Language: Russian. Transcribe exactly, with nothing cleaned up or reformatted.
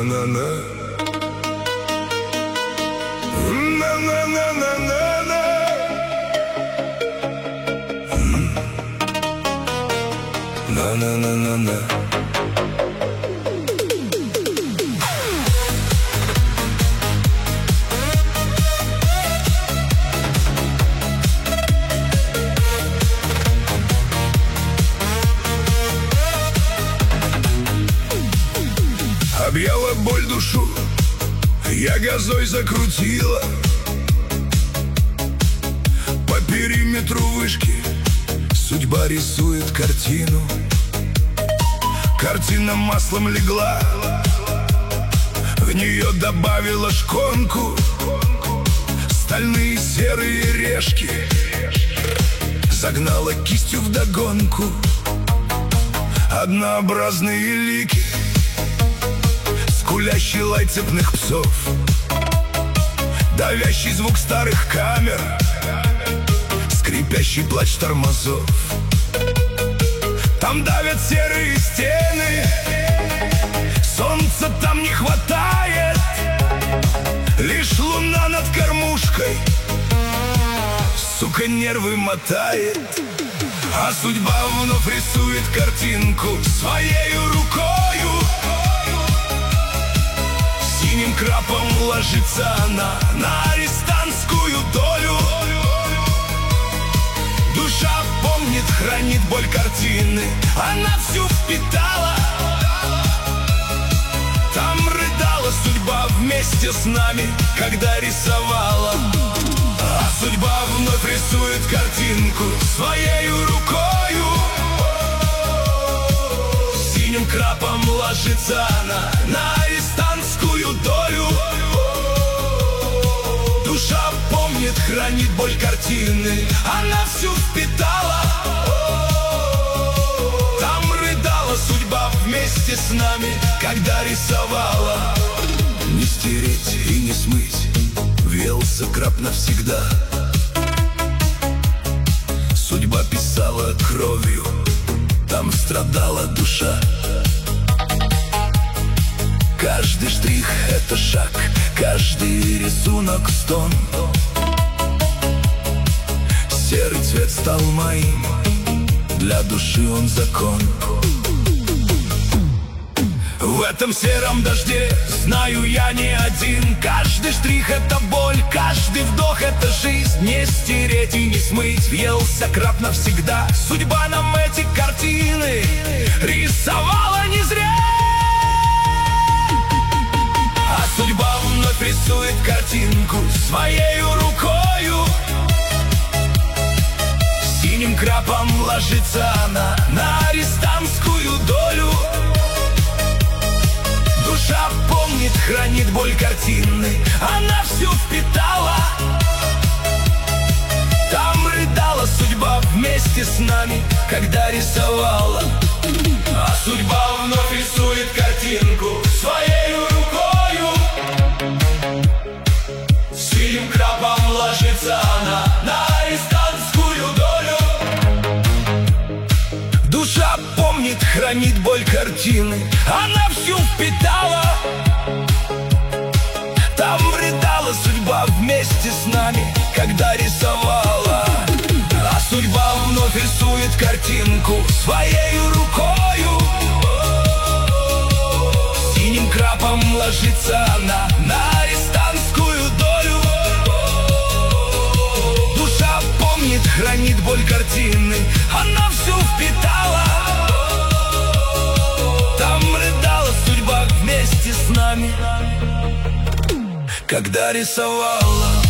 На-на-на. На-на-на-на-на-на. На-на-на-на-на. Объяла боль душу, я газой закрутила. По периметру вышки судьба рисует картину. Картина маслом легла, в нее добавила шконку. Стальные серые решки загнала кистью вдогонку. Однообразные лики, скулящий лай цепных псов, давящий звук старых камер, скрипящий плач тормозов. Там давят серые стены, солнца там не хватает, лишь луна над кормушкой, сука, нервы мотает. А судьба вновь рисует картинку своею рукою. Синим крапом ложится она на арестантскую долю. Душа помнит, хранит боль картины, она всю впитала. Там рыдала судьба вместе с нами, когда рисовала. А судьба вновь рисует картинку своею рукою. Синим крапом ложится она на арестантскую долю. Душа помнит, хранит боль картины, она всю впитала. Там рыдала судьба вместе с нами, когда рисовала. Не стереть и не смыть, въелся краб навсегда. Судьба писала кровью, там страдала душа. Каждый штрих — это шаг, каждый рисунок — стон. Серый цвет стал моим, для души он закон. В этом сером дожде знаю я не один. Каждый штрих — это боль, каждый вдох — это жизнь. Не стереть и не смыть, въелся краб навсегда. Судьба нам эти картины рисовала не зря. А судьба вновь рисует картинку своею рукою. Синим крапом ложится она на арестантскую долю. Душа помнит, хранит боль картины, она всю впитала. Там рыдала судьба вместе с нами, когда рисовала. А судьба вновь рисует картинку своею рукою. Синим крабом ложится она на арестантскую долю. Душа помнит, хранит боль картины, она всю впитала. Там рыдала судьба вместе с нами, когда рисовала. А судьба вновь рисует картинку своею рукою. Синим крапом ложится она на арестантскую долю. Душа помнит, хранит боль картины, она всю впитала. Там рыдала судьба вместе с нами, когда рисовала.